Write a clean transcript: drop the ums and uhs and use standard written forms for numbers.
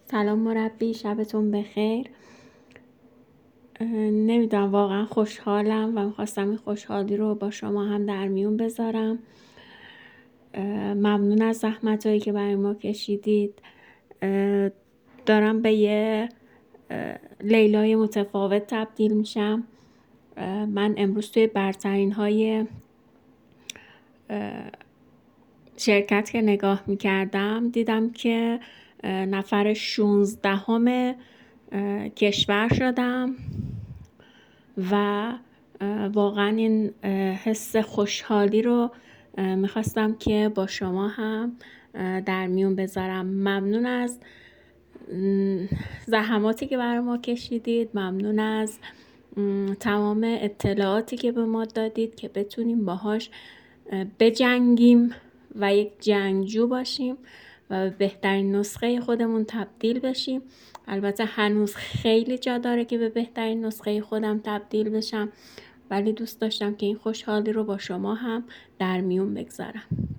سلام مربی، شبتون بخیر. نمیدونم، واقعا خوشحالم و میخواستم این خوشحالی رو با شما هم در میون بذارم. ممنون از زحمتایی که برای ما کشیدید. دارم به یه لیلای متفاوت تبدیل میشم. من امروز توی برترین های شرکت که نگاه میکردم دیدم که نفر 16 کشور شدم و واقعا این حس خوشحالی رو میخواستم که با شما هم در میون بذارم. ممنون از زحماتی که برای ما کشیدید، ممنون از تمام اطلاعاتی که به ما دادید که بتونیم باهاش بجنگیم و یک جنگجو باشیم و به بهترین نسخه خودمون تبدیل بشیم. البته هنوز خیلی جا داره که به بهترین نسخه خودم تبدیل بشم، ولی دوست داشتم که این خوشحالی رو با شما هم در میون بگذارم.